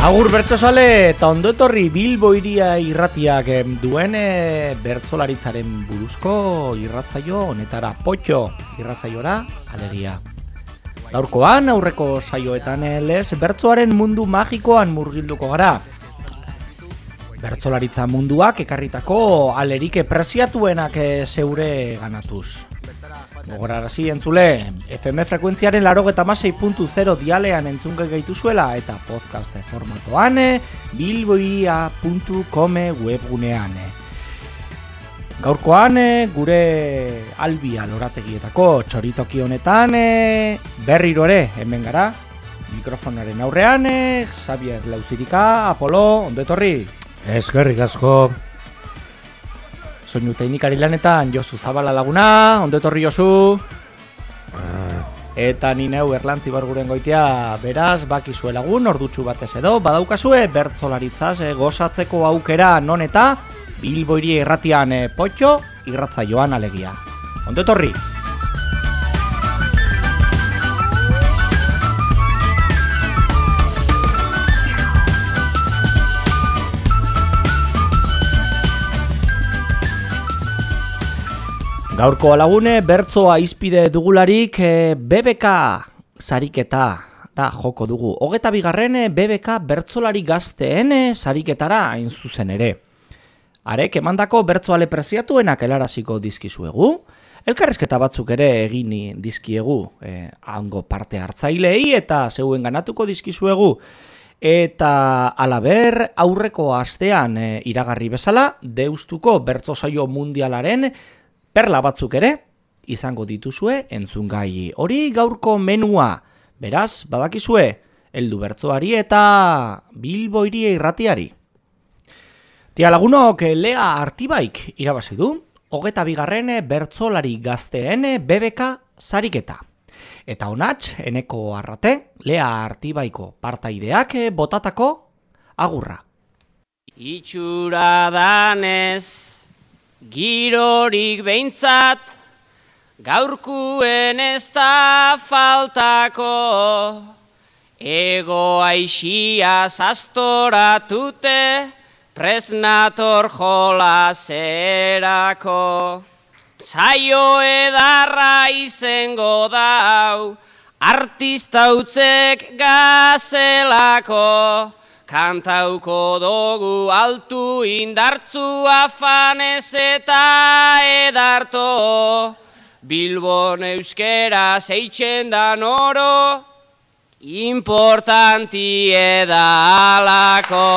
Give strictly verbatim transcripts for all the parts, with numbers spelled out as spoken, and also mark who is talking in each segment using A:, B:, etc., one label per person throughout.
A: Agur bertsozale eta ondo etorri Bilbo Hiria irratiak duen e, bertsolaritzaren buruzko irratzaio honetara, potxo irratzaiora alegia. Gaurkoan aurreko saioetan lez bertsoaren mundu magikoan murgilduko gara. Bertsolaritza munduak ekarritako alerik preziatuenak zeure ganatuz. Gogorarazi entzule, F M frekuentziaren laurogeita hamasei puntu zero dialean entzungai gaituzuela eta podcast formatoan bilbohiria puntu com webgunean. Gaurkoan gure albia lorategietako txoritoki honetan berriro ere hemen gara, mikrofonaren aurrean, Xavier Lauzirika, Apolo, ondo etorri.
B: Eskerrik asko.
A: Soinu teknikari lanetan Josu Zabala laguna, ondo etorri Josu.
B: Ah.
A: Eta ni neu Erlantzi Barguren goitea, beraz, bakizue lagun, ordutxu batez edo, badaukazue bertsolaritzaz e, gozatzeko aukera non eta Bilbo Hiria irratian e, potxo irratzaioan alegia. Ondo etorri! Gaurko alagune, bertsoa izpide dugularik B B K sariketa da joko dugu. Hogeta bigarren B B K bertsolari gazteen sariketara hain zuzen ere. Arek emandako bertsoale preziatuenak helaraziko dizkizuegu. Elkarrizketa batzuk ere egin dizkiegu eh, hango parte hartzailei eta zeuen ganatuko dizkizuegu. Eta alaber aurreko astean eh, iragarri bezala, Deustuko bertso saio mundialaren perla batzuk ere, izango dituzue entzungai hori gaurko menua. Beraz, badakizue, heldu bertsoari eta Bilbo Hiria irratiari. Tia lagunok, Lea Artibaik irabazi du, hogeta bigarren bertsolari gazteen B B K sariketa. Eta honatx, Eneko Arrate, Lea Artibaiko partaideak botatako agurra.
C: Itxura danez girorik behintzat, gaurkuen ez da faltako, ego aixia zastoratute, presnator jolazerako. Zaio edarra izengo dau, artista utzek gazelako, kantauko dugu altu indartzu afanez eta edarto, Bilbon euskera zeitzen dan oro, importanti edalako.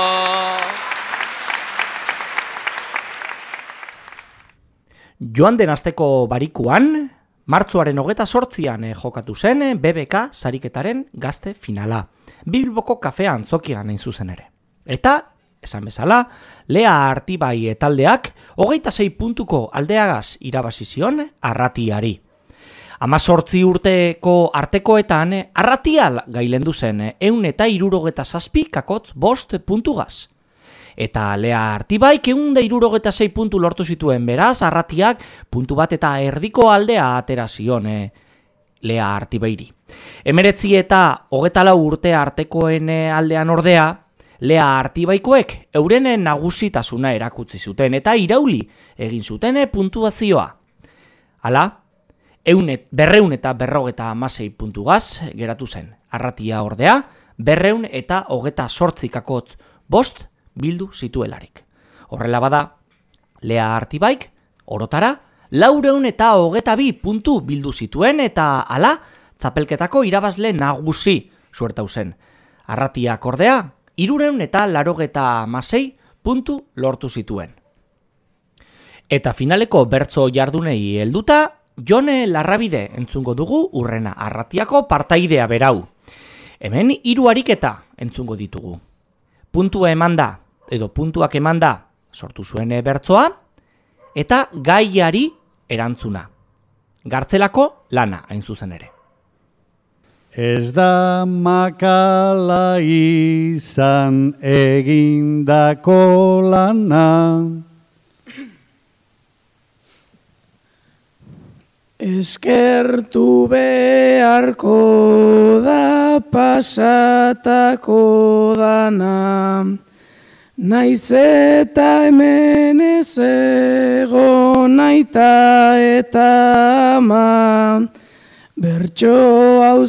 A: Joan den asteko barikuan, martxoaren hogeta sortzian jokatu zen B B K sariketaren gazte finala. Bilboko kafea antzokian hain zuzen ere. Eta, esan bezala, Lea Artibai taldeak hogeita sei puntuko aldeagaz irabazi zion Arratiari. Hamazortzi urteko artekoetan Arratia gailendu zen ehun eta hirurogeta zazpi kakotz bost puntugaz. Eta Lea Artibaik ehun eta hirurogeta sei puntu lortu zituen, beraz Arratiak puntu bat eta erdiko aldea atera zion Lea Artibairi. Emeretzi eta hogeta lau urte artekoen aldean ordea, Lea Artibaikoek euren nagusitasuna erakutsi zuten eta irauli egin zuten puntuazioa. Hala, berreun eta berrogeta hamasei puntugaz geratu zen. Arratia ordea, berreun eta hogeta sortzi kakotz bost bildu zituelarik. Horrela bada, Lea Artibaik orotara, laureun eta hogeta bi puntu bildu zituen eta hala, txapelketako irabazle nagusi suertau zen. Arratiak ordea, hirureun eta larogeta hamasei puntu lortu zituen. Eta finaleko bertso jardunei helduta, Jone Larrabide entzungo dugu urrena Arratiako partaidea berau. Hemen hiru ariketa entzungo ditugu. Puntua emanda, edo puntuak emanda sortu zuen bertsoa, eta gaiari erantzuna. Gartzelako lana hain zuzen ere.
B: Ez da makala izan egindako lana,
D: Eskertu beharko da pasatako dana, naiz eta hemen ez egon aita eta ama, bertso hau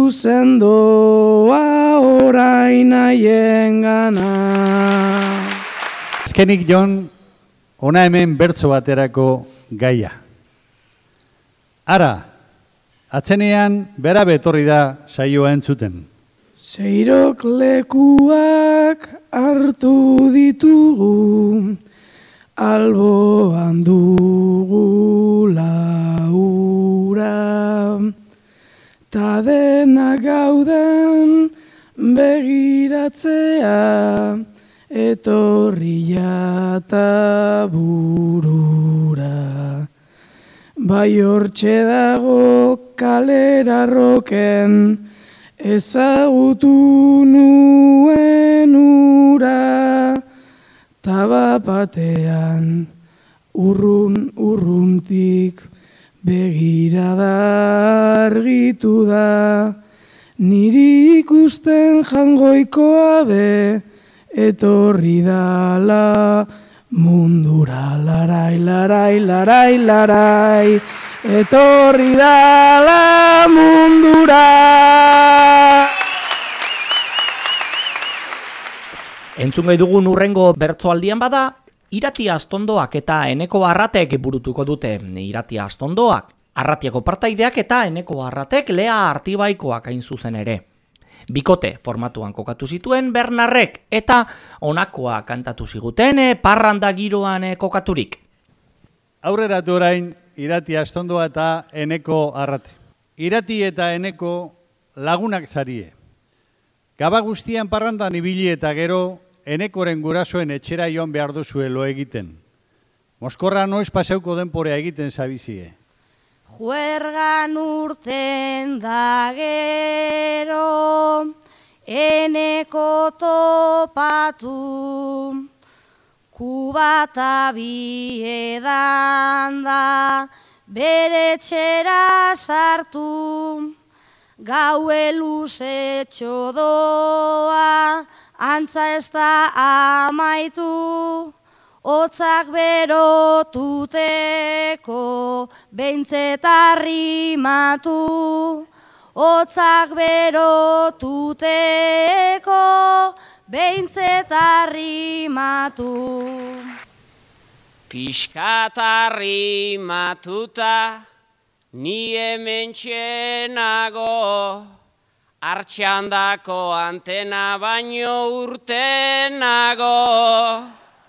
D: zuzendoa orain haien gana.
B: Azkenik, Jon, ona hemen bertso baterako gaia. Ara, atzenean bera betorri da saioa entzuten.
D: Seirok lekuak hartu ditugu, alboan dugu laura, ta denak gauden begiratzea, etorri jata burura. Bai hortxe dago kalera roken, ezagutu nuen ura, tabapatean urrun urruntik begirada argitu da, niri ikusten jangoikoa be, etorri dala mundura, larai, larai, larai, larai, etorri dala mundura.
A: Entzun gai dugun urrengo bertsoaldian bada, Iratia Astondoak eta Eneko Arratek burutuko dute. Iratia Astondoak, Arratiako partaideak eta Eneko Arratek Lea Artibaikoak hain zuzen ere. Bikote formatuan kokatu zituen Bernarrek eta honakoa kantatu ziguten parranda giroan kokaturik.
B: Aurreratu orain Irati Astondoa eta Eneko Arrate. Irati eta Eneko lagunak zarie. Gaba guztian parrandan ibili eta gero Enekoren gurasoen etxera joan behar duzuelo egiten. Moskorra noiz paseuko denporea egiten zabizie.
E: Juergan urten da gero, Eneko topatu, kubata biedan da, bere txera sartu, gaue luzetxo doa, antza ez da amaitu, hotzak berotuteko, beintzetarri matu. Hotzak berotuteko, beintzetarri matu.
C: Piskatarri matuta, ni hemen txenago, Artxandako antena baino urtenago.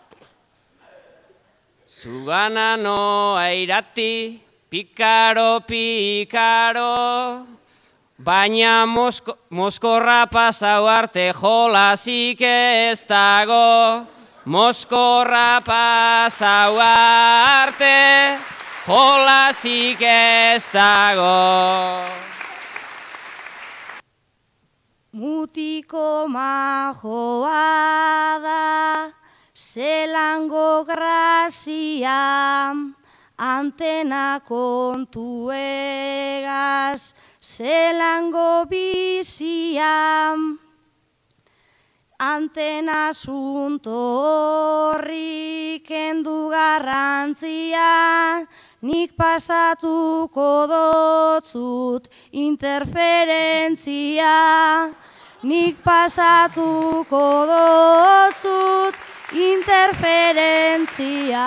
C: Zugana noa Irati, pikaro, pikaro, baina mosko, moskorra pasau arte jolasik ez dago. Moskorra pasau arte jolasik ez dago.
E: Mutiko majoa da, zelango grazia, antena kontuegaz, zelango bizia. Antena asunto horri kendu garrantzia, nik pasatuko dotzut interferentzia. Nik pasatuko dotzut interferentzia.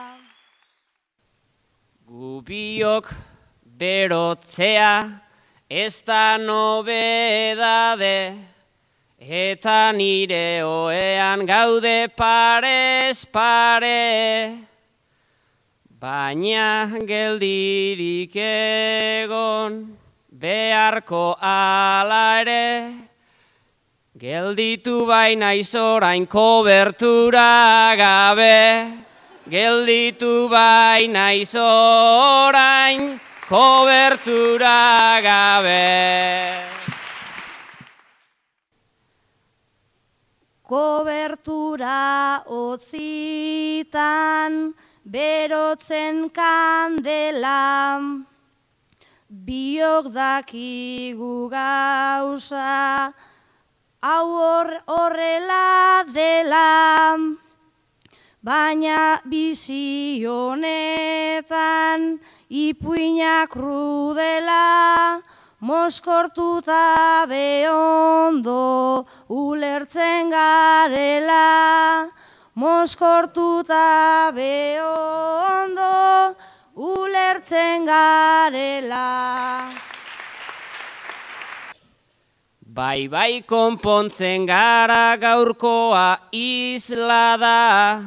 C: Gubiok berotzea ez da nobedade, eta nire oean gaude parez pare. Baina geldirik egon beharko ala ere, gelditu baina izorain kobertura gabe. Gelditu baina izorain kobertura gabe.
E: Kobertura otzitan berotzen kandela, biok dakigu gauza, hau horrela dela, baina bizi honetan ipuinak krudela, moskortuta beondo ulertzen garela, moskortuta beondo ulertzen garela.
C: Bai, bai, konpontzen gara gaurkoa isla da,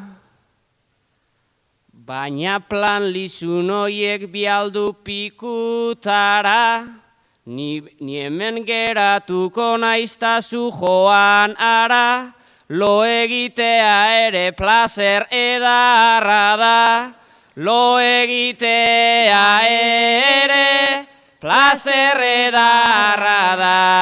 C: baina plan lizun hoiek bialdu pikutara, ni, ni hemen geratuko naiztazu joan ara, lo egitea ere placer edarra da, lo egitea ere placer edarra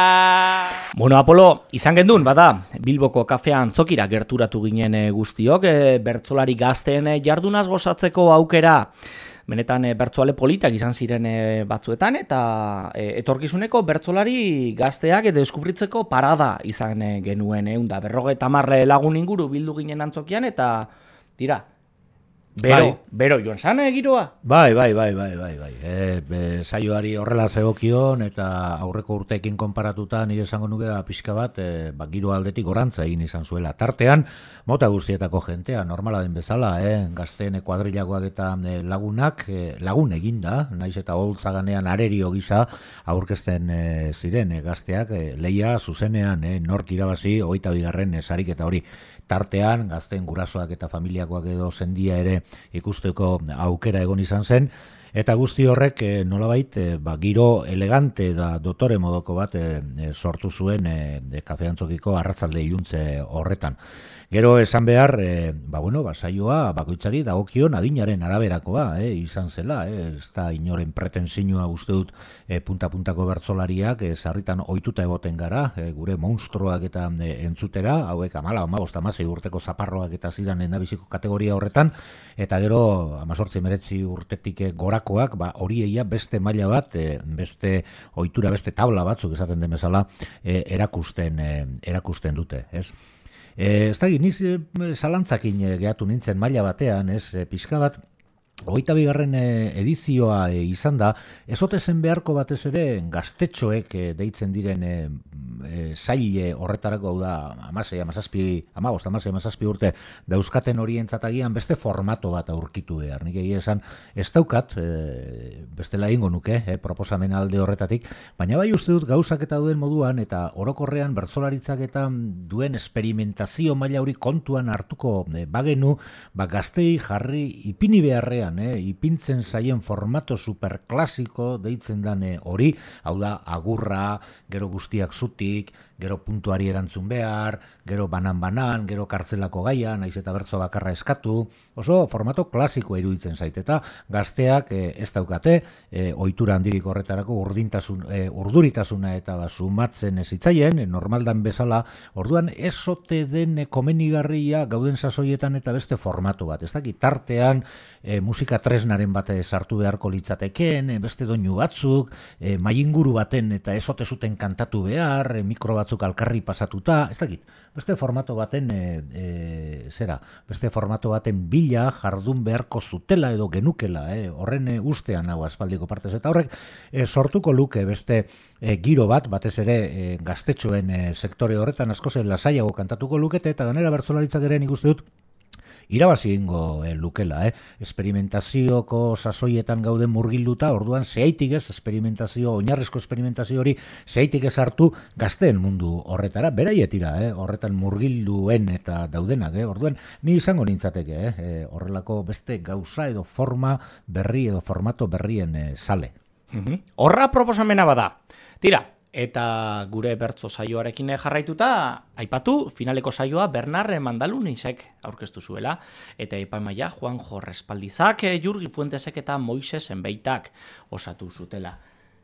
C: da.
A: Bueno, Apolo, izan gendun, bada, Bilboko kafean zokira gerturatu ginen e, guztiok, e, bertsolari gazteen e, jardunaz gozatzeko aukera, benetan e, bertsolale politak izan ziren e, batzuetan, eta e, etorkizuneko bertsolari gazteak e, deskubritzeko parada izan e, genuen, e, unda, berrogeita hamar lagun inguru bildu ginen antzokian, eta tira, Bero, bai. Bero joan zan giroa?
F: Bai, bai, bai, bai, bai, bai. E, be, saioari horrela zegokion eta aurreko urteekin konparatuta nire esango nuke da pixka bat, e, ba, giro aldetik gorantza egin izan zuela. Tartean, mota guztietako jentea, normala den bezala, eh? Gazteen kuadrilagoak eta e, lagunak, e, lagun eginda, naiz eta holtzaganean arerio gisa aurkezten e, ziren e, gazteak, e, leia zuzenean, e, nork irabazi, hogeita bigarren e, sarik eta hori. Tartean, gazteen gurasoak eta familiakoak edo sendia ere ikusteko aukera egon izan zen, eta guzti horrek e, nolabait e, ba, giro elegante da dotore modoko bat e, e, sortu zuen e, e, kafeantzokiko arratzalde iluntze horretan. Gero esan behar, e, ba bueno, ba, saioa bakoitzari dagokion adinaren araberakoa, e, izan zela, e, ez da inoren pretensinua uste dut e, punta-puntako bertsolariak e, sarritan ohituta egoten gara, e, gure monstruoak eta e, entzutera, hauek amala, amabost, amasei urteko zaparroak eta ziren endabiziko kategoria horretan, eta gero amazortzi meretzi urtetik gorakoak, ba, horieia beste maila bat, e, beste ohitura, beste tabla batzuk esaten den bezala, e, erakusten, e, erakusten dute, ez? E, ez da, niz e, zalantzakin e, gehatu nintzen maila batean, ez, e, pixka bat, hogeita bigarren edizioa e, izan da, ezote zen beharko batez ere gaztetxoek e, deitzen diren e, e, saile horretarako, hau da, amasei, amazazpi, amabost, amasei, amazazpi urte dauzkaten horientzatagian beste formato bat aurkitu behar. Nik egia esan, ez daukat, e, bestela ingo nuke, e, proposamen alde horretatik, baina bai uste dut gauzak eta duen moduan, eta orokorrean bertsolaritzak eta duen esperimentazio maila hori kontuan hartuko e, bagenu, ba gaztei jarri ipini beharrean, E, ipintzen zaien formato superklasiko deitzen dane hori, hau da, agurra, gero guztiak zutik, gero puntuari erantzun behar, gero banan-banan, gero kartzelako gaia, naiz eta bertso bakarra eskatu, oso formato klasikoa iruditzen zait, eta gazteak e, ez daukate, e, ohitura handirik horretarako urdintasun, e, urduritasuna eta ba, sumatzen ez hitzaien, e, normaldan bezala, orduan ezote den komenigarria gauden sasoietan eta beste formato bat, ez dakit, tartean, e, musika tresnaren bat sartu beharko litzatekeen, e, beste doinu batzuk, e, mainguru baten eta ezote zuten kantatu behar, e, mikro batzuk alkarri pasatuta, ez dakit, beste formato baten e, e, zera, beste formato baten bila jardun beharko zutela edo genukela, e, horren e, ustean hau aspaldiko partez, eta horrek e, sortuko luke beste e, giro bat, batez ere e, gaztetxoen e, sektore horretan asko zen lasaiago kantatuko lukete, eta ganera bertsolaritzak ere nik uste dut irabazi egingo eh, lukela, eh? Esperimentazioko sasoietan gauden murgilduta, orduan zehaitik ez, esperimentazio, oinarrizko esperimentazio hori zehaitik ez hartu gazteen mundu horretara, beraietira, eh? Horretan murgilduen eta daudenak, eh? Orduan, ni izango nintzateke, eh? E, horrelako beste gauza edo forma berri edo formato berrien eh, sale.
A: Horra proposamena bada. Tira, eta gure bertso saioarekin jarraituta, aipatu, finaleko saioa Bernarre Mandalunisek aurkeztu zuela, eta epaimaia Juanjo Respaldizak, Jurgi Fuentesek eta Moises Enbeitak osatu zutela.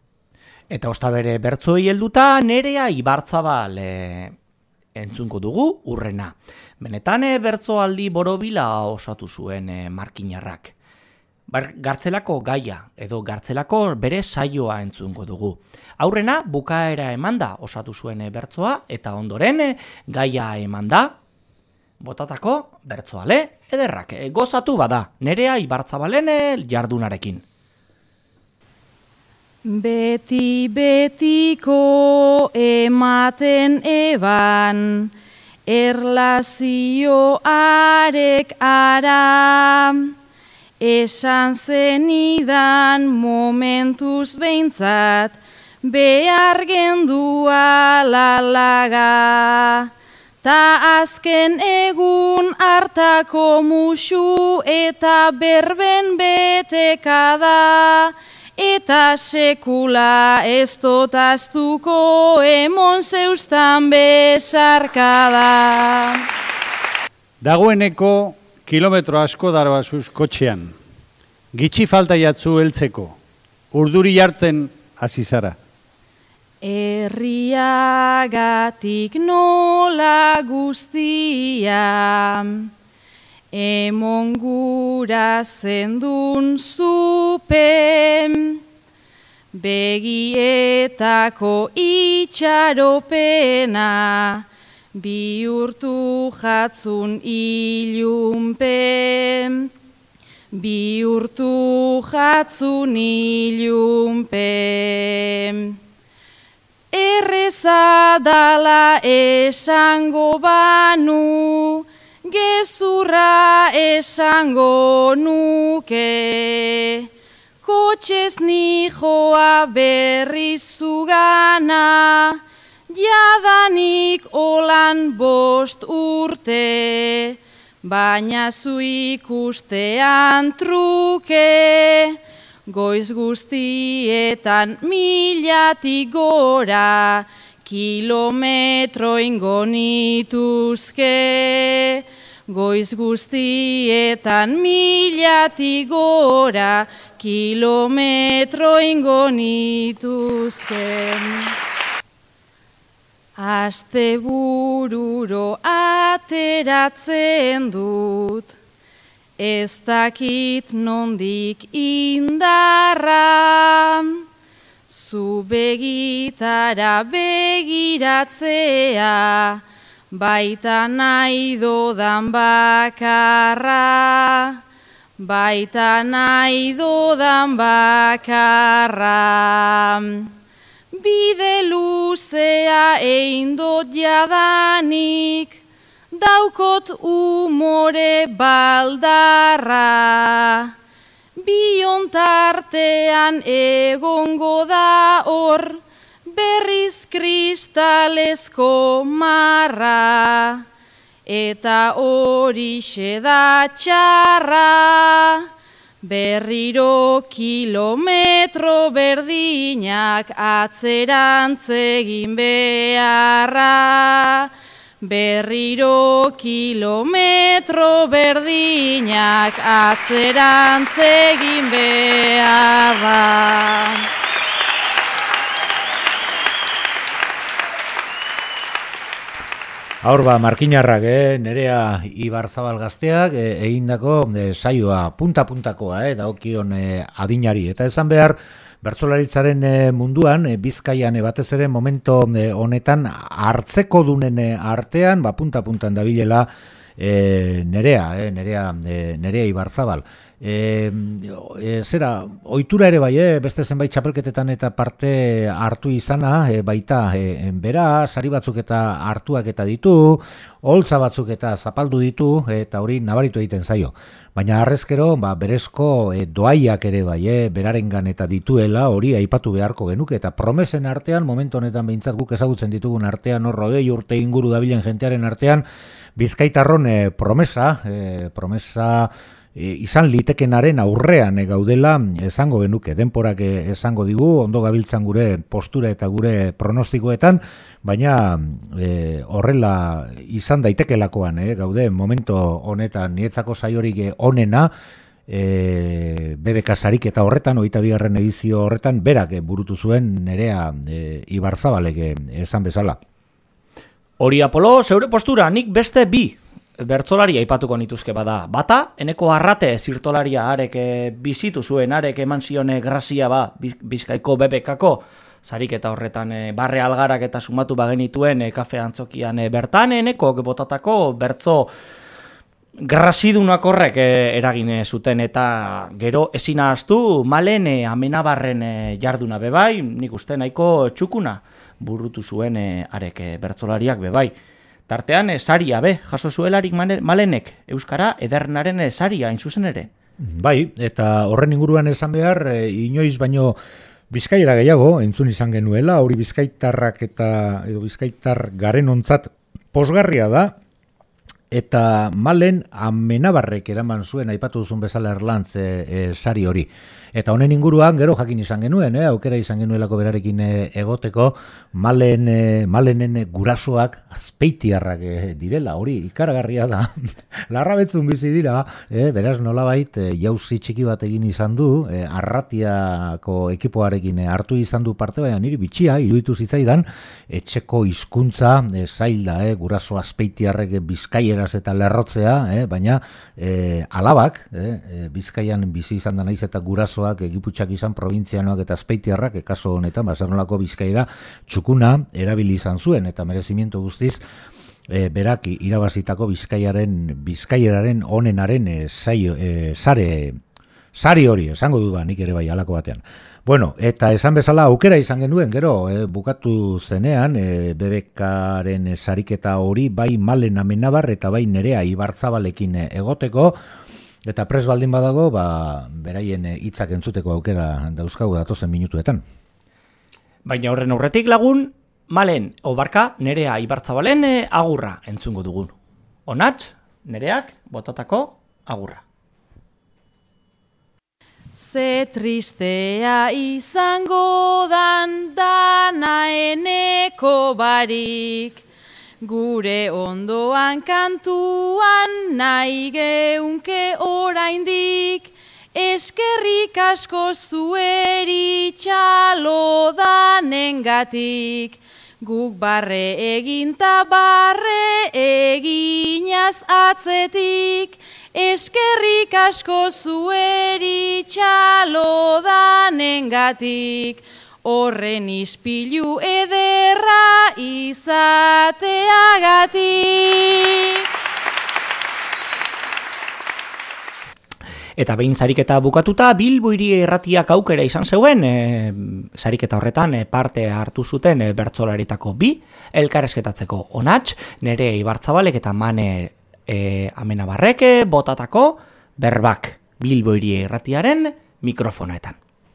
A: Eta osta bere bertsoei helduta Nerea Ibarzabal e, entzunko dugu urrena. Benetan e, bertsoaldi borobila osatu zuen e, markinarrak. Gartzelako gaia edo gartzelako bere saioa entzungo dugu. Aurrena bukaera emanda osatu zuen bertsoa eta ondoren gaia emanda botatako bertsoale ederrak gozatu bada Nerea Ibarzabalen jardunarekin.
E: Beti betiko ematen eban erlazioarek ara, esan zenidan momentuz behintzat behar gendua lalaga. Ta azken egun hartako musu eta berben betekada, eta sekula ez dotaztuko emon zeustan besarkada.
B: Dagoeneko kilometro asko darbazuz kotxean. Gitxi falta jatzu heltzeko. Urduri jartzen hasi zara.
E: Herriagatik nola guztia, emon gura zendun zupen, begietako itxaropena, bihurtu jatzun ilunpen, bihurtu jatzun ilunpen. Erreza dala esango banu, gezurra esango nuke. Kotxez nijoa berriz zugana, jadanik olan bost urte, baina zu ikustean truke, goiz guztietan milatik gora, kilometro ingo nituzke. Goiz guztietan milatik gora, kilometro ingo nituzke. Astebururo ateratzen dut, ez dakit nondik indarra, zu begitara begiratzea, baita nahi dodan bakarra, baita nahi dodan bakarra. Bide luzea egin dut jadanik, daukot umore baldarra. Bion tartean egongo da hor, berriz kristalezko marra, eta horixe da txarra, berriro kilometro berdinak atzerantz egin beharra. Berriro kilometro berdinak atzerantz egin beharra.
F: Aur ba, markinarrak, eh? Nerea Ibarzabal gazteak eh, egindako eh, saioa punta-puntakoa, eh? daokion eh, adinari. Eta esan behar, bertsolaritzaren eh, munduan, eh, Bizkaian eh, batez ere momento eh, honetan hartzeko dunen eh, artean, ba, punta-puntan dabilela eh, Nerea, eh? Nerea, eh, Nerea Ibarzabal. E, e, zera, ohitura ere bai, eh? Beste zenbait txapelketetan eta parte hartu izana, e, baita e, bera, sari batzuk eta hartuak eta ditu, holtza batzuk eta zapaldu ditu, eta hori nabaritu egiten zaio. Baina harrezkero, ba, berezko e, doaiak ere bai, eh? Berarengan eta dituela, hori aipatu beharko genuke, eta promesen artean, momentu honetan behintzat guk ezagutzen ditugun artean, hor rodei urte inguru dabilen jentearen artean, Bizkaitarron e, promesa, e, promesa, izan litekenaren aurrean gaudela esango genuke, denporak esango digu, ondo gabiltzan gure postura eta gure pronostikoetan, baina e, horrela izan daitekelakoan e, gaude momento honetan nietzako saiorik onena, e, B B K sarik eta horretan, hogeita bigarren edizio horretan, berak burutu zuen Nerea e, Ibarzabalek esan bezala.
A: Hori Apolo, zeure postura, nik beste bi bertzolari aipatuko nituzke bada. Bata, eneko arrate zirtolaria arek bizitu zuen, arek eman zione grazia ba, Bizkaiko B B K-ko, sariketa horretan e, barre algarak eta sumatu bagenituen e, kafe antzokian e, bertan, eneko botatako bertzo grazidunak horrek e, eragin zuten, eta gero ezin ahaztu Malen e, Amenabarren e, jarduna bebai, nik uste nahiko txukuna burutu zuen e, arek e, bertzolariak bebai. Tartean, e, saria be, jaso zuelarik Malenek, Euskara edernaren e, saria hain zuzen ere.
F: Bai, eta horren inguruan esan behar, e, inoiz baino Bizkaiera gehiago, entzun izan genuela, hori bizkaitarrak eta edo bizkaitar garen ontzat posgarria da, eta Malen Amenabarrek eraman zuen, aipatu duzun bezala Erlantz e, e, sari hori. Eta honen inguruan gero jakin izan genuen, eh? aukera izan genuelako berarekin e, egoteko, Malen, e, Malenen gurasoak azpeitiarrak e, direla, hori ikaragarria da. Larrabetzun bizi dira, e, beraz nolabait e, jauzi txiki bat egin izan du, e, Arratiako ekipoarekin e, hartu izan du parte, baina niri bitxia, iruditu zitzaidan, etxeko hizkuntza e, zailda, e, guraso azpeitiarrek bizkaieraz eta lerrotzea, e, baina e, alabak, e, Bizkaian bizi izan da naiz eta gurasoak egiputxak izan probintzianoak eta azpeitiarrak, kaso honetan, basernolako Bizkaiera txukuna erabili izan zuen, eta merezimiento guztiz, e, berak irabazitako Bizkaiaren, Bizkaieraren onenaren e, saio, e, sare, sari hori, esango du ba, nik ere bai alako batean. Bueno, eta esan bezala aukera izan genuen, gero, e, bukatu zenean, e, B B K-ren sariketa hori, bai Malen Amenabar eta bai Nerea Ibarzabalekin e, egoteko, eta pres baldin badago, ba, beraien hitzak entzuteko aukera dauzkagu datozen minutuetan.
A: Baina horren aurretik lagun, Malen, obarka, Nerea Ibarzabalen agurra entzungo dugun. Onats, Nereak, botatako agurra.
E: Ze tristea izango dan dana eneko barik, gure ondoan kantuan nahi geunke oraindik, eskerrik asko zueri txalo danengatik, guk barre eginta barre eginaz atzetik, eskerrik asko zueri txalo danengatik, horren ispilu ederra izateagatik.
A: Eta behin sariketa bukatuta, Bilbo Hiria Irratiak aukera izan zeuen, e, sariketa horretan e, parte hartu zuten e, bertsolaritako bi, elkarrezketatzeko Onats, Nerea Ibarzabalek eta Mane e, Amenabarrek botatako berbak Bilbo Hiria Irratiaren mikrofonoetan.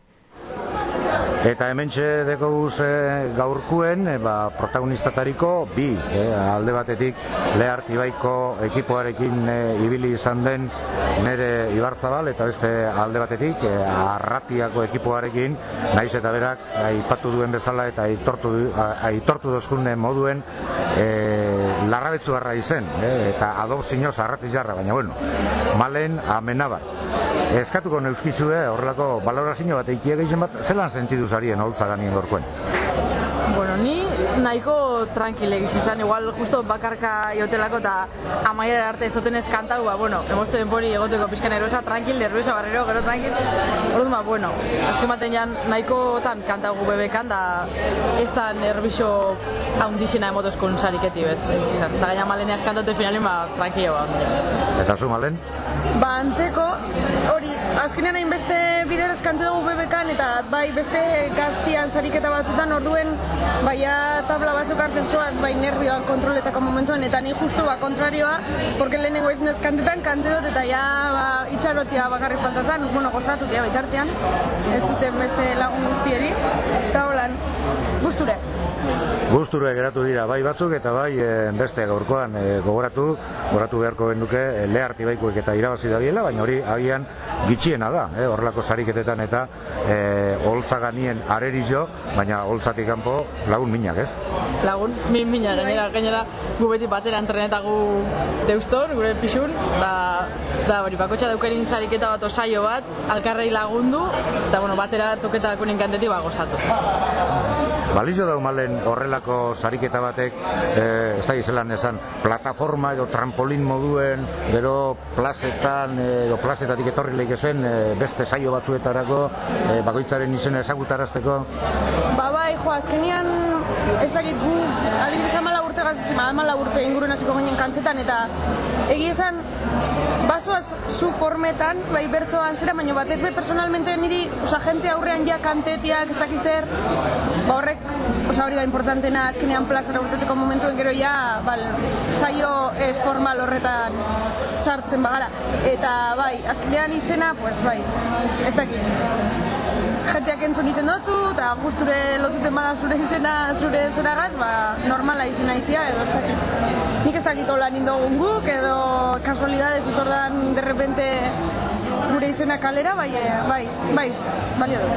F: Eta hementxe dekoguz e, gaurkuen e, ba, protagonistatariko bi, e, alde batetik Lehartibaiko ekipoarekin e, ibili izan den Nere Ibarzabal, eta beste alde batetik e, Arratiako ekipoarekin, naiz eta berak aipatu duen bezala eta aitortu, aitortu dozkun moduen e, larrabetzuarra izen, e, eta adopzioz arratizarra, baina bueno, Malen Amenabar. Eskatuko neuskizue horrelako balorazio bat eikiek egin bat, zelan sentidu zarien holtza ganien gorkuen?
G: Bueno, ni nahiko tranquil egiz izan, igual justo bakarka iotelako eta amaiera arte ezoten ez kantau, ba, bueno, emoste denpori egoteko pizka nerviosa, tranquil, nerviosa barrero, gero tranquil. Orduan, ba, bueno, azken baten jan nahiko tan kantaugu bebekan, da ez da nervioso haundizena emotozkun sariketi bez, egiz izan. Eta gaina Maleneaz kantaute finalin, ba, tranquilo, ba.
F: Eta zu, Malen?
H: Ba, antzeko, hori, azkenean hainbeste bideraz kante dugu bebekan, eta bai beste gaztian sariketa batzutan orduen, baia tabla batzuk hartzen zoaz, bai nervioak kontroletako momentuan, eta ni justu ba kontrarioa, porque lehenengo izinez kantetan, kante dut, eta ja ba, itxarotia bakarri falta zan, bueno, gozatutia baitartean, ez zuten beste lagun guztieri, eta holan, gusture.
F: Gusture geratu dira bai batzuk eta bai e, beste gaurkoan e, gogoratu, gogoratu beharko genuke e, Lehartibaikoek eta irabazi dabiela, baina hori agian gitxiena da, e, horrelako sariketetan eta e, holtza ganien arerizo, baina holtzatik kanpo lagun minak, ez?
G: Lagun, min minak, gainera, gainera gu beti batera entrenetagu deuston, gure pixun, da, da hori, bakotxa daukerin sariketa bat osaio bat, alkarrei lagundu, eta bueno, batera toketakunen kantetik ba gozatu.
F: Balizio da malen horrelako sariketa batek, eh, ez da izelan esan, plataforma edo trampolin moduen, gero plazetan, edo plazetatik etorri lehik esen, eh, beste saio batzuetarako, eh, bakoitzaren izena ezagutarazteko?
H: Ba bai, jo, azkenean ez dakit gu, adibidez amala urte gazizim, amala urte inguruen hasiko ginen kantetan, eta egia esan, basoaz zu formetan, bai bertzoan zera, baina bat ez be personalmente niri, oza, jente aurrean ja kantetiak, ez dakiz zer, ba horrek, oza, hori da importantena, azkenean plazara urteteko momentuen gero ja, bal, saio ez formal horretan sartzen bagara. Eta bai, azkenean izena, pues bai, ez dakit. Jenteak entzun iten dutzu, eta gusture lotuten bada zure izena, zure zeragaz, ba, normala izena itia, edo ez dakit. Nik ez dakit hola nindogun guk, edo kasualidades etordan de repente gure izena kalera, bai, bai, bai, balio du.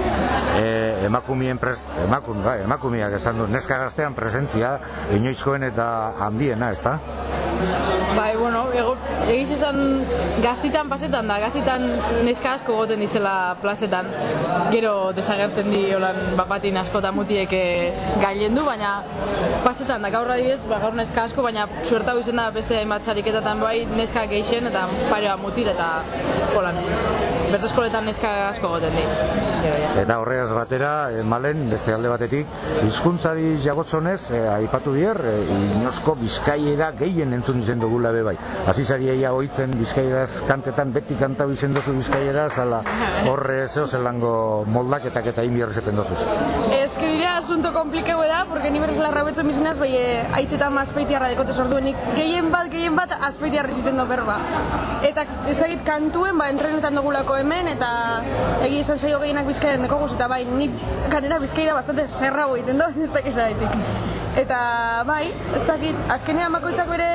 F: E, emakumien pres, emakum, bai, emakumiak esan du, neska gaztean presentzia inoizkoen eta handiena, ez da?
G: Bai, bueno, ego, egiz esan gaztitan pasetan da, gaztitan neska asko goten dizela plazetan, gero desagertzen di holan bapatin asko eta mutiek gailen du, baina pasetan da, gaur adibidez, ba, gaur neska asko, baina suertau izen da beste hainbat sariketatan bai neska geixen eta pareoa mutir eta holan, bertu eskoletan neska asko goten di.
F: Eta horreaz batera, e, malen, beste alde batetik, hizkuntzari jagotzonez, e, aipatu bier, e, inosko bizkaiera gehien entzun izen dugula be bai. Azizari eia oitzen bizkaieraz kantetan, beti kantau izen dozu bizkaieraz, ala horre zeo zelango moldaketak eta inbier esaten dozuz.
H: Ez que dira asunto komplikeu da, porque ni berrez larra betzen bizinaz, bai aitetan azpeitiarra dekotez orduenik, gehien bat, gehien bat azpeitiarra ziten do berba. Eta ez dakit kantuen, ba, entrenetan dugulako hemen, eta egi izan zaio gehienak bizkaien deko guz, eta bai, ni kanera bizkaira bastante zerra goiten do, ez dakit zaitik. Eta bai, ez dakit, azkenean bakoitzak bere,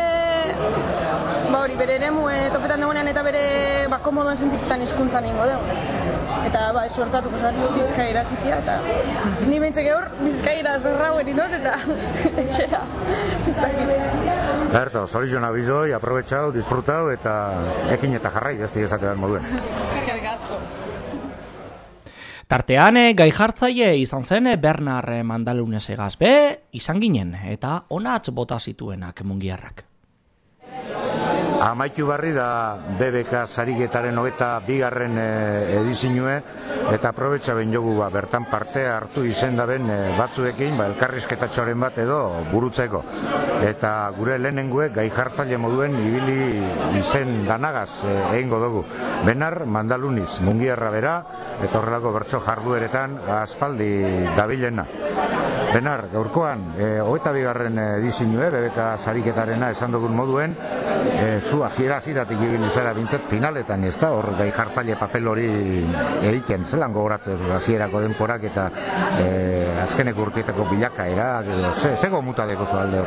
H: ba hori, bere eremu topetan dugunean eta bere ba, komodoen sentitzetan hizkuntzan ingo dugu. Eta ba, suertatuko zari bizkaira zitia, eta ni behintzek gaur bizkaira zerra guen indot, eta etxera, ez dakit.
F: Berto, zorizion abizoi, aprobetxau, disfrutau, eta ekin eta jarrai, ez digezate behar moduen.
G: Eskerrik asko.
A: Tartean, gai jartzaile izan zen Bernard Mandalunesegaz be, izan ginen, eta onatz bota zituenak mungiarrak.
F: Amaitu barri da B B K sariketaren hogeita bigarren edizinue, eta aprobetxa ben jogu ba, bertan parte hartu izen daben e, batzuekin, ba, elkarrizketatxoren bat edo burutzeko. Eta gure lehenenguek gai jartzaile moduen ibili izen danagaz e, egingo dugu. Benar Mandaluniz, mungiarra bera, eta horrelako bertso jardueretan aspaldi dabilena. Benar, gaurkoan, hogeita bigarren edizinue, B B K sariketarena esan dugun moduen, e, zu hasiera hasieratik ibili zara bintzat finaletan, ez da, hor gai jartzaile papel hori egiten, zelan gogoratzen hasierako denporak eta e, azkeneko urteetako bilakaera, ze, ze gomuta deko zu alde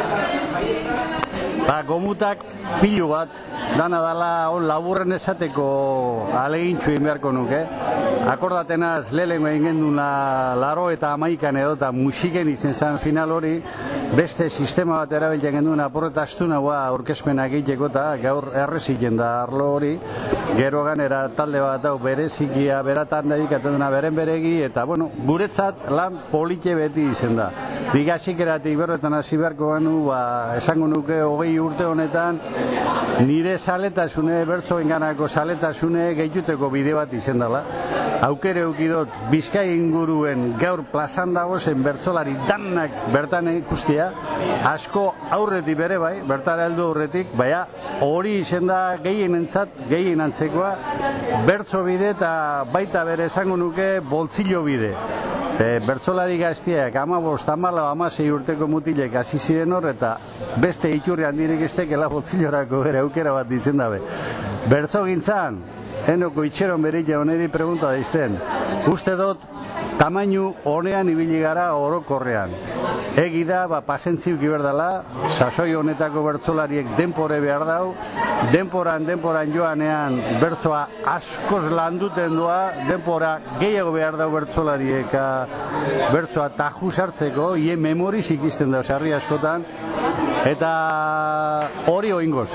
F: hortek?
B: Ba, gomutak pilu bat, dana dala on laburren esateko alegintxu egin beharko nuke. Akordatenaz lehengo egin genduna laro eta amaikan edo eta musiken izen zen final hori, beste sistema bat erabiltzen genduna porreta astunagoa aurkezpenak egiteko eta gaur erreziken da arlo hori, gero ganera talde bat hau berezikia beratan dedikatzen duna beren beregi, eta bueno, guretzat lan politxe beti izen da. Bigatxikeratik berretan hasi beharko ganu, ba, esango nuke hogei urte honetan, nire zaletasune, bertzo enganako zaletasune gehituteko bide bat izen dela. Aukere eukidot, Bizkai inguruen gaur plazan dago zen bertzolari danak bertan ikustia, asko aurretik bere bai, bertara heldu aurretik, baina hori izen da gehien entzat, gehien antzekoa, bertzo bide eta baita bere esango nuke boltzilo bide. E, bertzolari gaztiak amabost, amala, amasei urteko mutilek hasi ziren hor eta beste iturri handirik ez tekela boltzilorako bere aukera bat dizen dabe. Bertzo gintzan, enoko itxeron berila oneri pregunta daizten, uste dut tamainu honean ibili gara orokorrean. Egi da, ba, pasentziuk iberdala, sasoi honetako bertzolariek denpore behar dau, denporan, denporan joanean bertzoa askoz landuten doa, denpora gehiago behar dau bertzolariek bertzoa taju sartzeko, hien memoriz ikisten da, sarri askotan, Eta hori oingoz.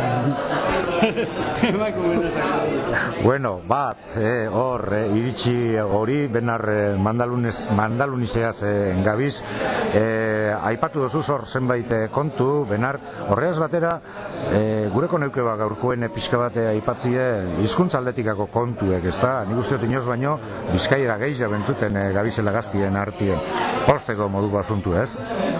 F: Bueno, bat, eh, hor, eh, iritsi hori, benar eh, mandalunez, mandalunizeaz eh, gabiz, eh, aipatu dozu hor zenbait eh, kontu, benar, horreaz batera, eh, gureko neuke ba gaurkoen pixka bat eh, aipatzie hizkuntza aldetikako kontuek, ez da? Nik uste dut inoz baino, Bizkaiera gehiago bentzuten eh, gabizela gaztien artien, posteko modu basuntu, ez?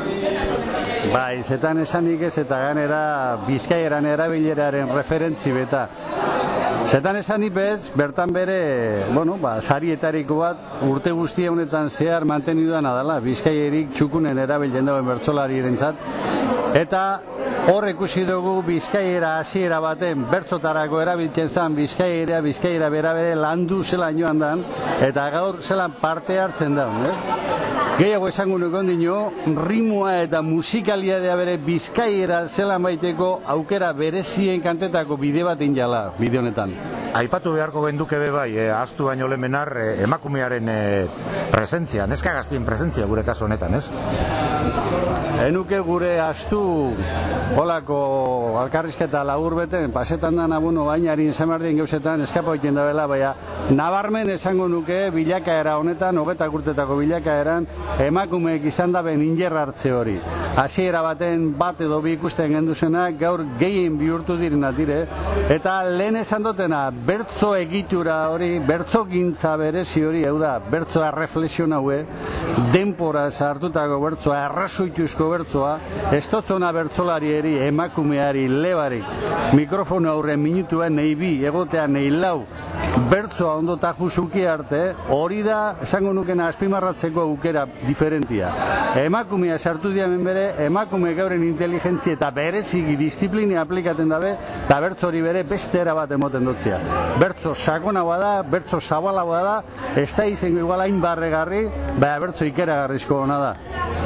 B: Bai, zetan esanik ez eta ganera Bizkaieran erabileraren referentzi beta. Zetan esanik bez, bertan bere, bueno, ba, sarietariko bat urte guztia honetan zehar manteniduan adala, Bizkaierik txukunen erabilen dauen bertsolari erentzat. Eta hor ikusi dugu Bizkaiera hasiera baten bertsotarako erabiltzen zen Bizkaiera, Bizkaiera bera bere landu zelan joan dan, eta gaur zelan parte hartzen daun, eh? Gehiago esango nukon dino, ritmoa eta musikalidadea bere Bizkaiera zelan baiteko aukera berezien kantetako bide bat injala, bide honetan.
F: Aipatu beharko genduke be bai, eh, ahaztu baino lemenar eh, emakumearen eh, presentzia, neska gaztien presentzia gure kaso honetan, ez?
B: Enuke gure astu holako alkarrizketa labur beten, pasetan da nabuno bainarin zemardien geuzetan eskapa egiten da bela, baina nabarmen esango nuke bilakaera honetan, hogetak urtetako bilakaeran, emakumeek izan da ben injer hartze hori. Hasiera baten bat edo bi ikusten genduzenak, gaur gehien bihurtu direnak dire, eta lehen esan dutena, bertzo egitura hori, bertzo gintza berezi hori, hau da, bertzoa reflexion haue, denpora hartutako bertzoa, arrazoituzko bertzoa, ez totzona bertzolari eri, emakumeari, lebarik, mikrofono aurren minutuen nahi bi, egotea nahi lau, bertzoa ondo tajuzuki arte, hori da, esango nukena azpimarratzeko aukera diferentia. Emakumea sartu diamen bere, emakume gauren inteligentzia eta bereziki disiplini aplikaten dabe, eta bertzori bere beste era bat emoten dutzea. Bertzo sakonagoa da, bertzo zabalagoa da, ez da izango igual hain barregarri, baina bertzo ikeragarrizko hona da.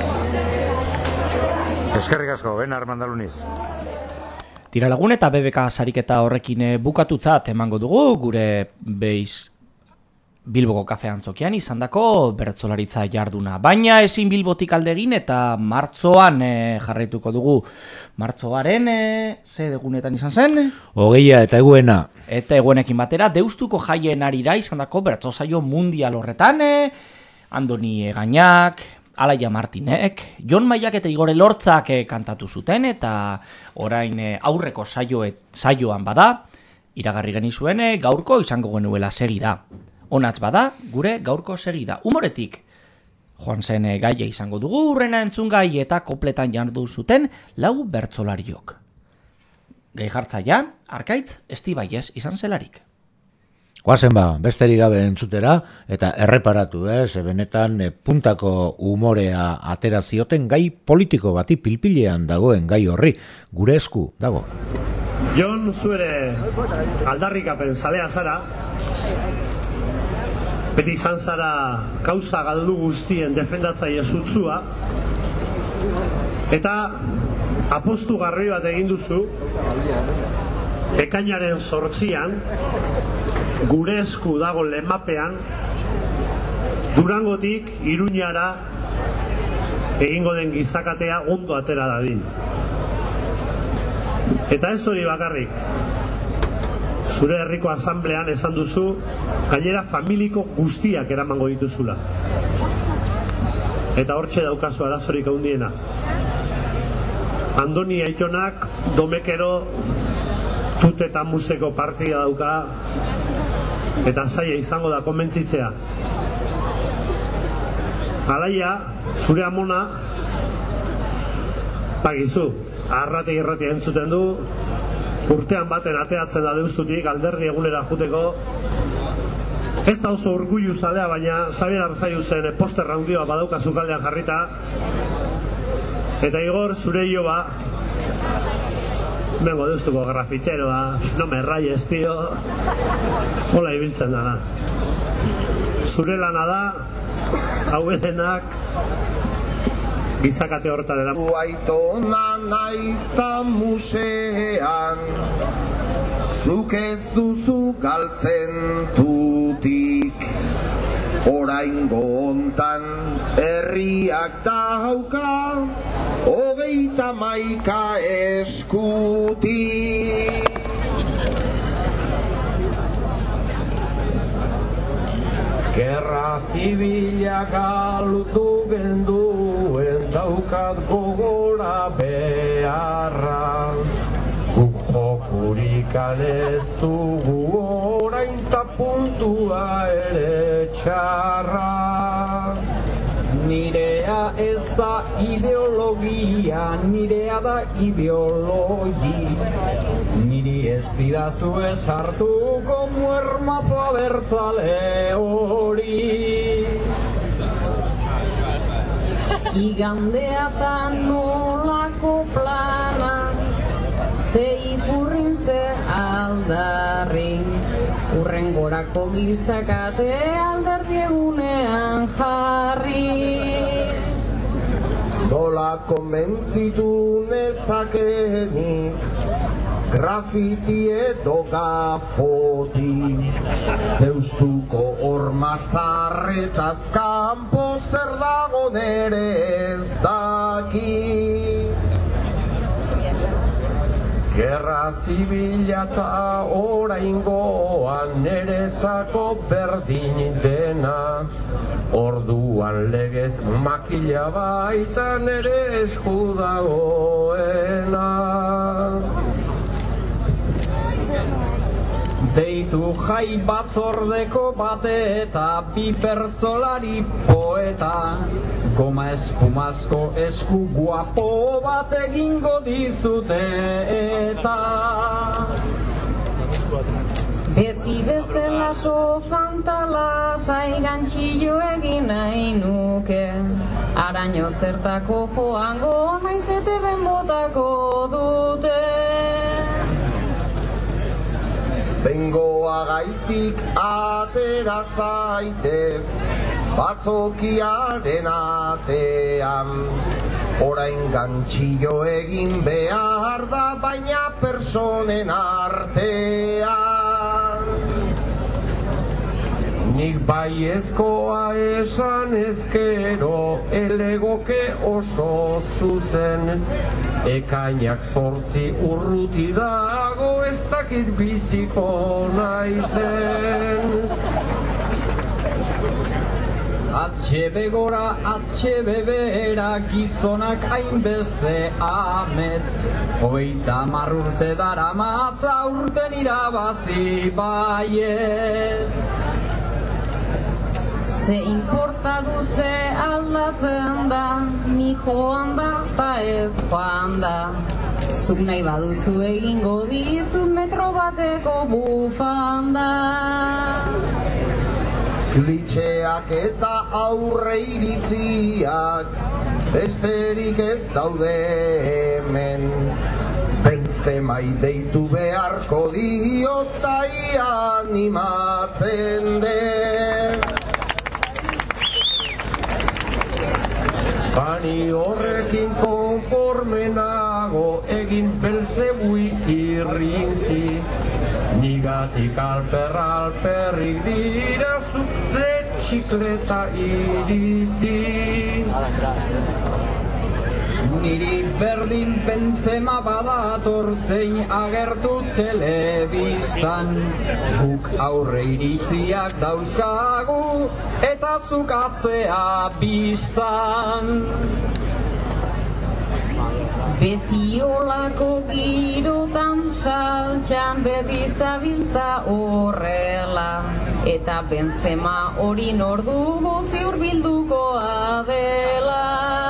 F: Eskerrik asko, Benar Mandaluniz.
A: Tiralagun eta B B K sariketa horrekin bukatutzat emango dugu, gure beiz Bilboko kafe antzokian izandako bertsolaritza jarduna. Baina ezin Bilbotik aldegin eta martzoan e, jarraituko dugu. Martzoaren e, ze egunetan izan zen?
F: Hogeia eta eguena.
A: Eta eguenekin batera, Deustuko jaien arira izandako bertsosaio mundial horretan, e, Andoni Egañak, Alaia Martinek, Jon Maiak eta Igor Elortzak e, kantatu zuten, eta orain e, aurreko saioet, saioan bada, iragarri genizuen e, gaurko izango genuela segida. Onatz bada, gure gaurko segida. Humoretik, joan zen e, gaia izango dugu, urrena entzun gai eta kopletan jardu zuten lau bertsolariok. Gai jartzaia, Arkaitz Estibaiez izan zelarik.
F: Guazen ba, besterik gabe entzutera, eta erreparatu, ez, eh, benetan eh, puntako umorea atera zioten gai politiko bati pilpilean dagoen gai horri, gure esku dago.
I: Jon, zuere aldarrikapen zalea zara, beti izan zara kauza galdu guztien defendatzaile zutzua, eta apostu garbi bat egin duzu, ekainaren zortzian, gure esku dago lemapean, Durangotik Iruñara egingo den gizakatea ondo atera dadin. Eta ez hori bakarrik, zure herriko asamblean esan duzu, gainera familiko guztiak eramango dituzula. Eta hortxe daukazu arazorik handiena. Andoni Aitonak domekero tute eta museko partida dauka, eta zaila izango da konbentzitzea. Alaia, zure amona, bagizu, arrati irrati entzuten du, urtean baten ateatzen da Deustutik, alderdi egunera juteko. Ez da oso orgullu zalea, baina Xabier Arzaiu zen poster raundioa badauka zukaldean jarrita. Eta Igor, zure Ioba, mengo Deustuko grafiteroa, no me rayes, tío. Hola ibiltzen dana. Zure lana da, hau edenak, gizakate horretan eraman.
J: Aitona naizta musean, zuk ez duzu galtzen tutik. Oraingo hontan herriak dauka, hogei hogeita maika eskutik.
K: Gerra zibila galutu genduen daukat gogora beharra. Guk jokurikan ez dugu orain ta puntua ere txarra. Nirea ez da ideologia, nirea da ideologi. Niri ez didazu esartuko muermazo abertzale hori.
L: Igandea eta nolako plana, ze ikurrin ze aldarri. Urrengorako gizakate alderdi egunean jarri.
J: Nola konbentzitu nezakenik, grafiti edo gafoti. Deustuko horma zarretaz kanpo zer dago nere ez daki.
K: Gerra zibila eta oraingoan niretzako berdin dena. Orduan legez makila baita nere esku dagoena. Deitu jai batzordeko bate eta bi pertzolari poeta. Goma espumazko esku guapo bat egingo dizute eta.
L: Beti bezala sofantala saigantxillo egin nahi nuke. Araño zertako joango naiz ete ben botako dute.
J: Bengoa gaitik atera zaitez, batzokiaren atean. Orain gantxillo egin behar da, baina personen artean.
K: Nik baiezkoa esan ezkero, elegoke oso zuzen. Ekainak zortzi urruti dago, ez dakit biziko naizen. Atxe begora, atxe bebera, gizonak hainbeste amets. Hogeita hamar urte dara matza urten irabazi baiet.
L: Ze inporta duze aldatzen da, ni joan da eta ez joan da. Zuk nahi baduzu egingo dizut metro bateko bufanda.
J: Klitxeak eta aurre iritziak besterik ez daude hemen. Benzemai deitu beharko diota animatzen den.
K: Bani horrekin konforme nago, egin Belzebui irrintzi. Nigatik alper alperrik dira zure txikleta iritzi. Niri berdin Benzema badator zein agertu telebistan. Guk aurre iritziak dauzkagu eta zuk atzea biztan.
L: Beti olako girotan saltxan beti zabiltza horrela. Eta Benzema hori nordugu ziur bildukoa dela.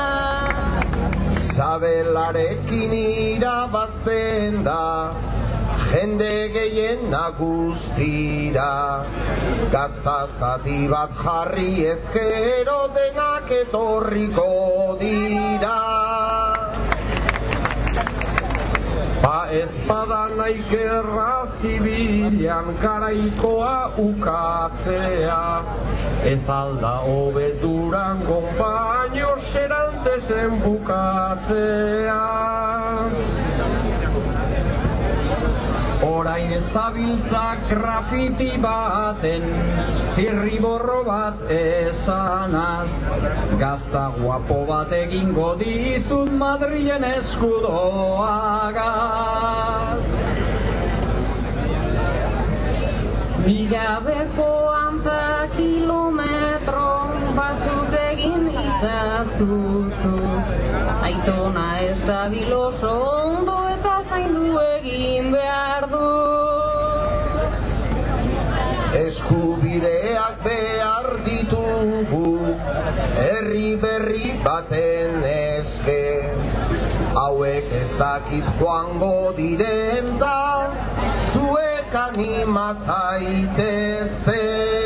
J: Sabelarekin irabazten da, jende gehien guztira. Gazta zati bat jarri ezkero denak etorriko dira.
K: Ba ezpada nahi gerra zibilan garaikoa ukatzea. Ez alda hobe Durangon baino Serantesen bukatzea.
M: orain zabiltza grafiti baten, zirriborro bat esanaz, gazta guapo bat egingo dizut Madrilen eskudoagaz.
L: Ni gabe joan ta kilometro batzuk egin itzazuzu, aitona ez da biloso ondo eta zaindu egin behar du.
J: Eskubideak behar ditugu, herri berri baten eske, hauek ez dakit joango diren ta, zuek anima zaitezte.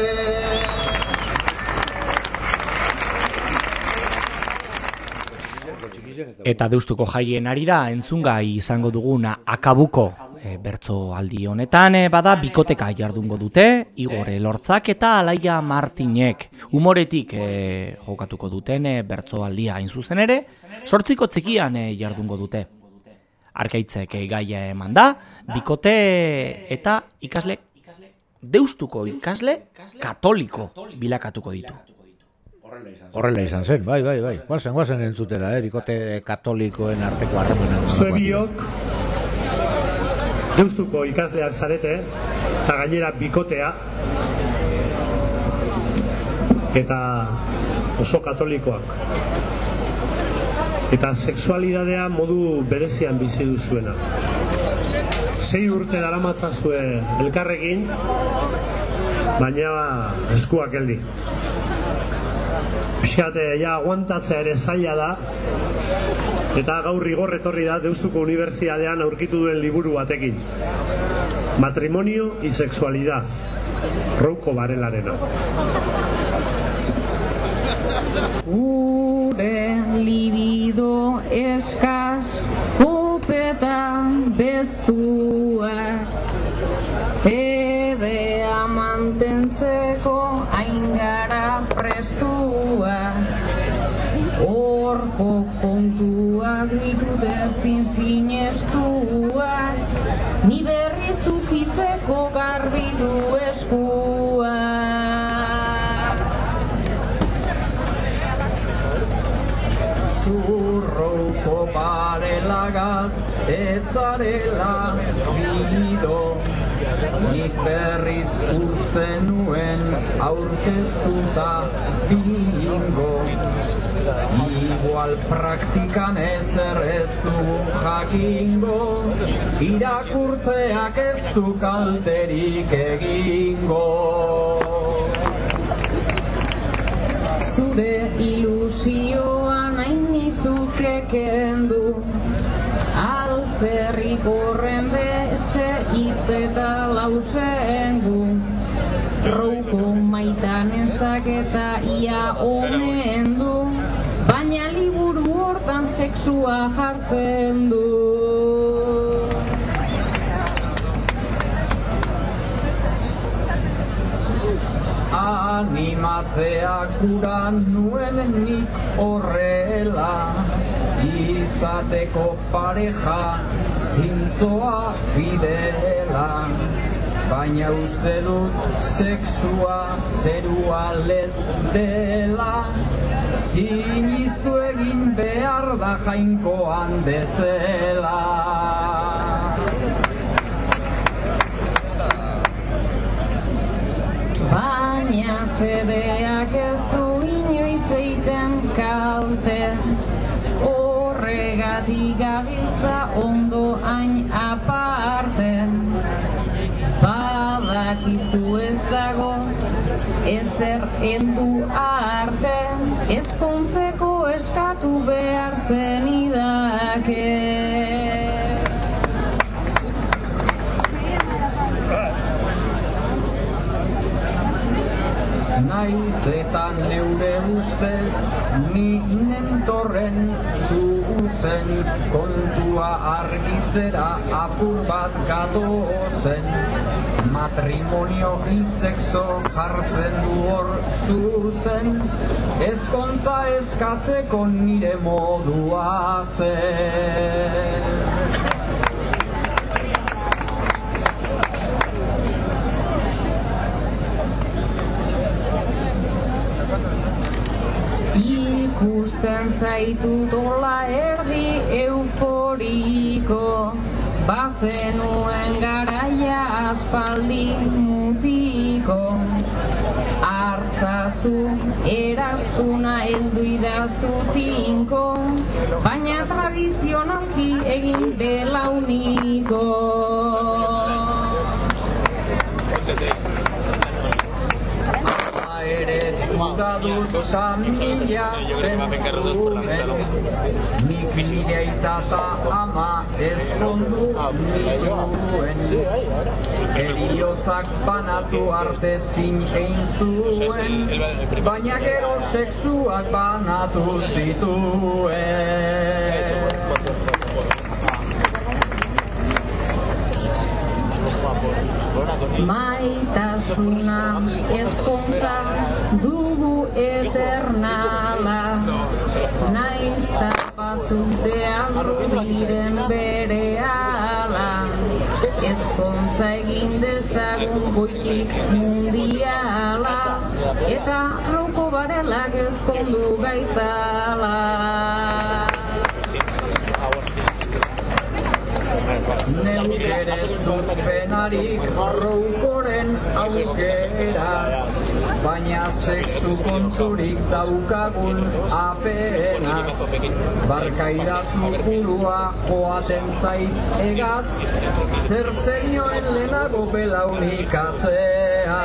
A: Eta Deustuko jaien arira entzungai izango duguna akabuko e, bertso aldi honetan e, bada bikoteka jardungo dute, Igor Elortzak eta Alaia Martinek. Humoretik e, jokatuko duten e, bertso aldia hain zuzen ere, sortziko txikian e, jardungo dute. Arkaitzek e, gaia eman da, bikote eta ikasle, Deustuko ikasle katoliko bilakatuko ditu.
F: Horrela izan zen, bai, bai, bai. Guazen, guazen entzutera, eh? Bikote katolikoen arteko harremanak.
I: Zue biok, Deustuko ikasleak zarete, eta gainera bikotea, eta oso katolikoak. Eta sexualidadea modu berezian bizi duzuena. Sei urte daramatzazue elkarrekin, baina eskuak geldi. Pixate, ja, aguantatzea ere zaila da, eta gaur igor etorri da Deustuko Unibertsitatean aurkitu duen liburu batekin. Matrimonio y sexualidad, Rouko Barelarena.
L: Gure libido eskas, kopeta bestuak, fedea mantentzeko aingara prestua, horko kontuak ditute ezin sinestuak, ni berri zukitzeko garbitu eskua.
M: Zurrouko barelagaz etzarela bido, nik berriz uste nuen aurkeztuta bingo. Igual praktikan ezer ez du jakingo, irakurtzeak ez du kalterik egingo.
L: Zure ilusioa nahi nizuke kendu, alferrik horren beste hitz eta lausengu. Rouko maitan ezaketa ia omen du, baina liburu hortan sexua jartzen du.
M: Animatzeak gura nuen nik horrela, izateko pareja zintzoa fidela, baina uste dut sexua zerua lez dela, siniztu egin behar da jainkoan bezela.
L: Baina fedeak ez du inoiz eiten kalte, horregatik gabiltza ondo hain aparte. Badakizu ez dago ezer heldu arte, ezkontzeko eskatu behar zenidake.
M: Naiz eta neure ustez ni nentorren zuzen, kontua argitzera apur bat gatozen. Matrimonio y sexo jartzen du hor zuzen, ezkontza eskatzeko nire modua zen.
L: zaitu dola erdi euforiko, bazenuen garaia aspaldi mutiko. Artzazu eraztuna heldu idazu tinko, baina tradizionalki egin belauniko.
M: Ere dudadut familia zentzuen, nik familia itata ama eskondu nituen. Eriotzak banatu arte zin egin zuen, baina gero sexuak banatu zituen.
L: Maitasuna ezkontza dugu eternala, naizta batzutean diren berehala. Ezkontza egin dezagun goitik mundiala, eta rauko barelak ezkondu gaitzala.
M: Neuk ere ez dut penarik roukoren aukeraz, baina sexu kontzurik daukagun apenas. Barkaidazu burua joaten zait egaz, zer zenioen lehenago belaunikatzea.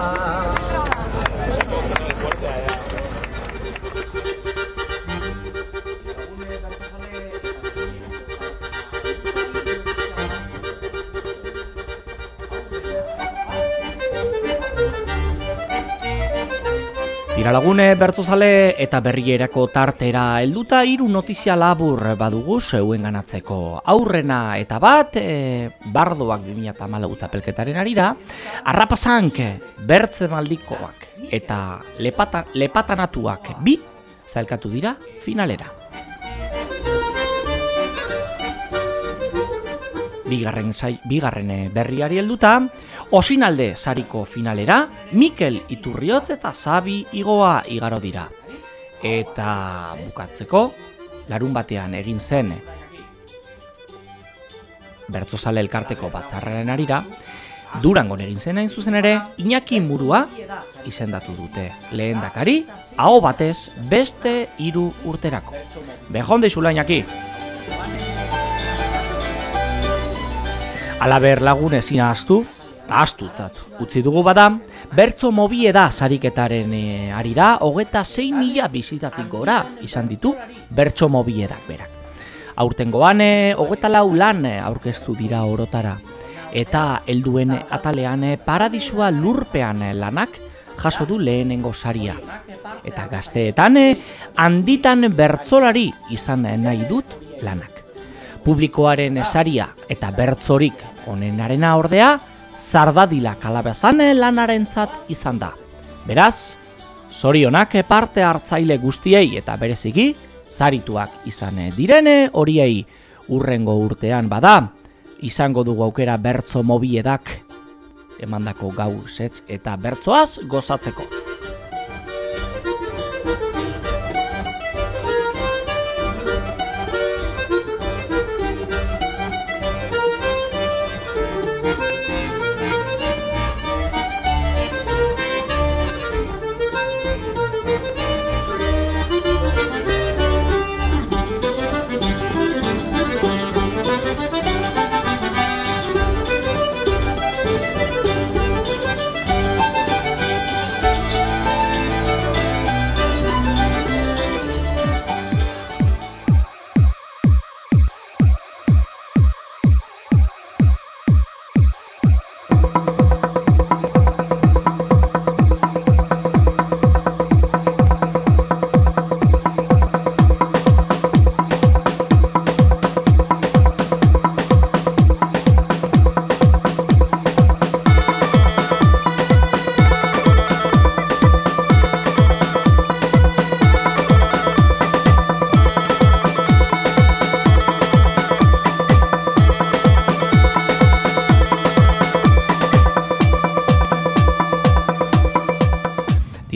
A: Iralagune bertzozale eta berrierako tartera helduta hiru notizia labur badugu zeuen ganatzeko. Aurrena eta bat, e, bardoak bi mila hamalau txapelketaren arira, arrapasank bertze maldikoak eta lepata, lepatanatuak bi zailkatu dira finalera. Bigarren, bigarren berriari helduta, Osinalde sariko finalera, Mikel Iturriotz eta Xabi Igoa igaro dira. Eta bukatzeko, larun batean egin zen Bertzozale elkarteko batzarraren arira, Durangon egin zen hain zuzen ere, Iñaki Murua izendatu dute lehendakari, aho batez beste hiru urterako. Bejon deizula Iñaki! Alaber lagun ezin ahaztu, astutzat utzi dugu bada, bertzo mobieda sariketaren e, arira, hogeta sei mila bizitatik gora izan ditu bertso mobiedak berak. Aurtengoan e, hogeta lau lan aurkeztu dira orotara, eta helduen atalean e, Paradisua lurpean lanak jaso du lehenengo saria. Eta gazteetan e, handitan bertzolari izan nahi dut lanak. Publikoaren saria eta bertzorik onenarena ordea, Zardadila kalabazan lanarentzat izan da. Beraz, zorionak parte hartzaile guztiei eta bereziki, zarituak izan direne horiei urrengo urtean bada, izango dugu aukera bertzo mobiedak emandako gau setz eta bertzoaz gozatzeko.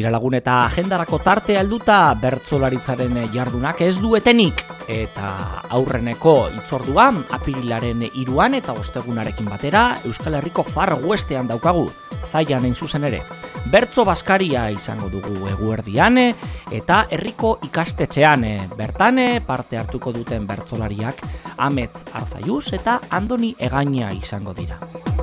A: Tira lagun eta agendarako tarte alduta bertsolaritzaren jardunak ez duetenik eta aurreneko hitzordua apirilaren hiruan eta ostegunarekin batera Euskal Herriko Far Westean daukagu, Zaian hain zuzen ere. Bertso Baskaria izango dugu eguerdian eta herriko ikastetxean bertan parte hartuko duten bertsolariak Amets Arzaiuz eta Andoni Egaña izango dira.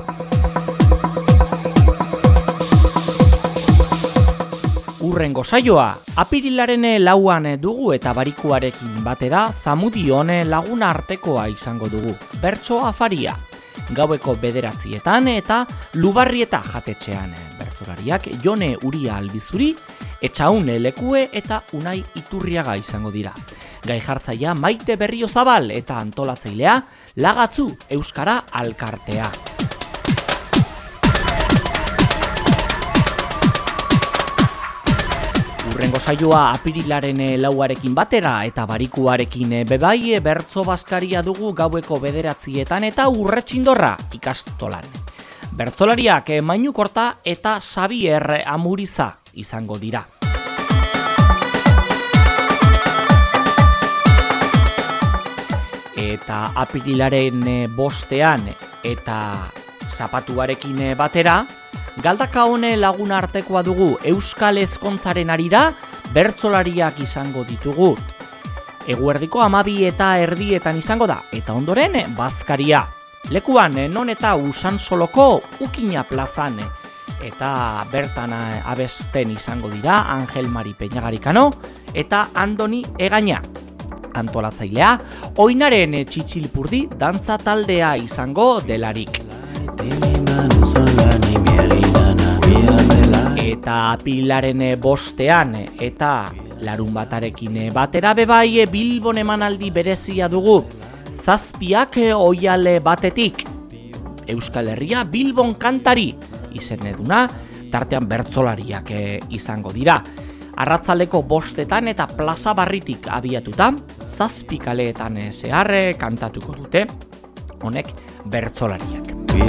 A: Urrengo saioa, apirilaren lauan dugu eta barikuarekin batera Zamudion laguna artekoa izango dugu, bertso afaria. Gaueko bederatzietan eta Lubarrieta jatetxean bertsolariak Jone Uria Albizuri, Etxaun Lekue eta Unai Iturriaga izango dira. Gai jartzaia Maite Berriozabal eta antolatzailea Lagatzu Euskara Alkartea. Urrengo saioa apirilaren lauarekin batera eta barikuarekin bebai bertso Baskaria dugu gaueko bederatzietan eta Urretxindorra ikastolan. Bertsolariak Mainu Korta eta Xabier Amuriza izango dira. Eta apirilaren bostean eta zapatuarekin batera, Galdakaone laguna artekoa dugu Euskal Ezkontzaren arira bertsolariak izango ditugu. Eguerdiko amabi eta erdietan izango da, eta ondoren Bazkaria. Lekuan non eta Usansoloko Ukina plazan, eta bertan abesten izango dira Angel Mari Peñagarikano eta Andoni Egaña. Antolatzailea, Oinaren Txitxilpurdi dantza taldea izango delarik. Eta apilaren bostean eta larun batarekin batera bebai Bilbon emanaldi berezia dugu. Zazpiak oiale batetik. Euskal Herria Bilbon kantari izeneduna, tartean bertsolariak izango dira. Arratzaleko bostetan eta plaza barritik abiatuta, zazpi kaleetan zehar kantatuko dute, honek bertsolariak.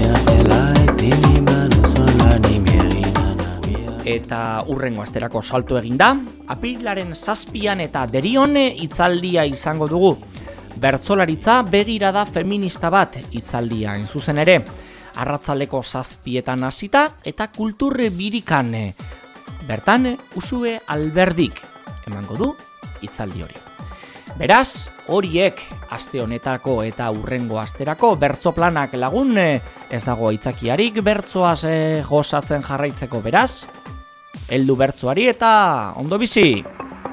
A: Eta urrengo asterako salto eginda, apirilaren zazpian eta Derion hitzaldia izango dugu. Bertsolaritza begirada feminista bat hitzaldia hain zuzen ere. Arratzaleko zazpietan hasita eta kultur birikan. Bertan, Usue Alberdik emango du hitzaldi hori. Beraz, horiek aste honetako eta urrengo asterako bertso planak lagun, ez dago aitzakiarik bertsoaz gozatzen jarraitzeko, beraz, heldu bertsoari eta ondo bizi!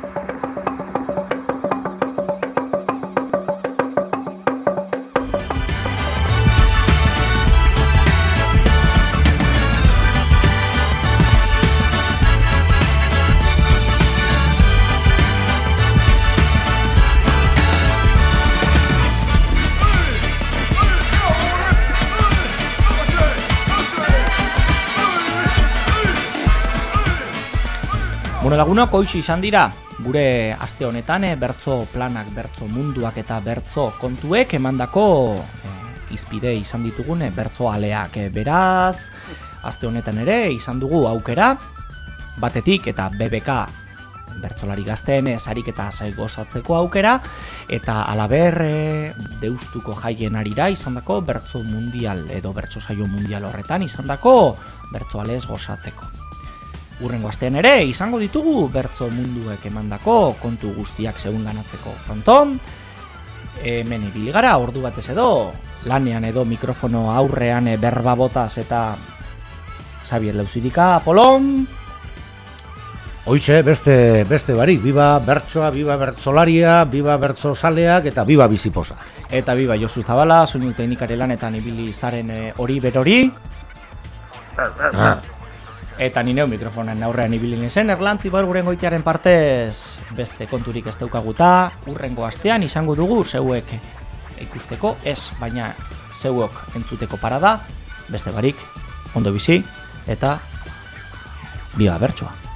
A: Bueno, lagunok, hoxe izan dira, gure aste honetan bertso planak, bertso munduak eta bertso kontuek emandako eh, izpide izan ditugune bertso aleak. Beraz, aste honetan ere izan dugu aukera, batetik eta B B K bertsolari gazteen sarik eta gozatzeko aukera, eta alaber e, Deustuko jaien arira izandako bertso mundial edo bertso saio mundial horretan izandako bertso alez gozatzeko. Urrengo astean ere izango ditugu bertso munduek emandako kontu guztiak zeunganatzeko. Pronto, hemen ibili gara ordu batez edo lanean edo mikrofono aurrean berba botaz eta Xabier Leuzirika, Apolon.
F: Hoize, beste beste barik, biba bertsoa, biba bertsolaria, biba bertsozaleak eta biba biziposa.
A: Eta biba Josu Zabala, soinu teknikare lanetan ibili zaren hori berori.
F: Ah.
A: Eta nineu mikrofonen aurrean ibili zen, Erlantzi bar guren goitearen partez beste konturik ez daukaguta, urrengo astean izango dugu zeuek ikusteko ez, baina zeuok entzuteko parada, beste barik, ondo bizi, eta biba bertsoa.